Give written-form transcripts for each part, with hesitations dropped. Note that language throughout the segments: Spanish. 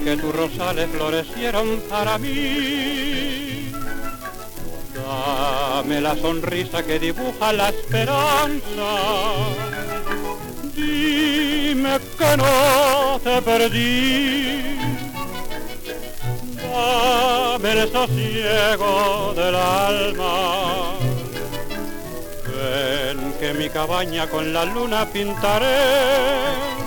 que tus rosales florecieron para mí. Dame la sonrisa que dibuja la esperanza, dime que no te perdí. Dame el sosiego del alma, ven que mi cabaña con la luna pintaré.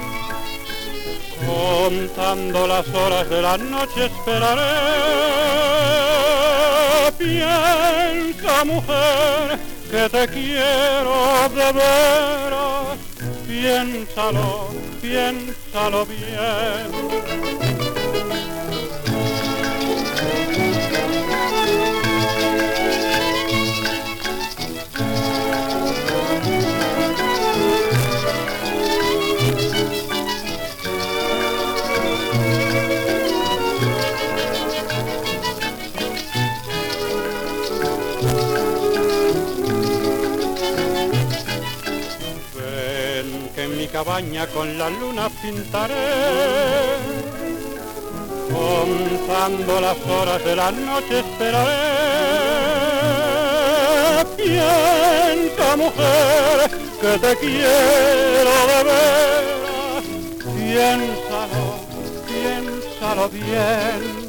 Contando las horas de la noche esperaré. Piensa, mujer, que te quiero de veras. Piénsalo, piénsalo bien. Que en mi cabaña con la luna pintaré, contando las horas de la noche esperaré. Piensa, mujer, que te quiero de veras. Piénsalo, piénsalo bien.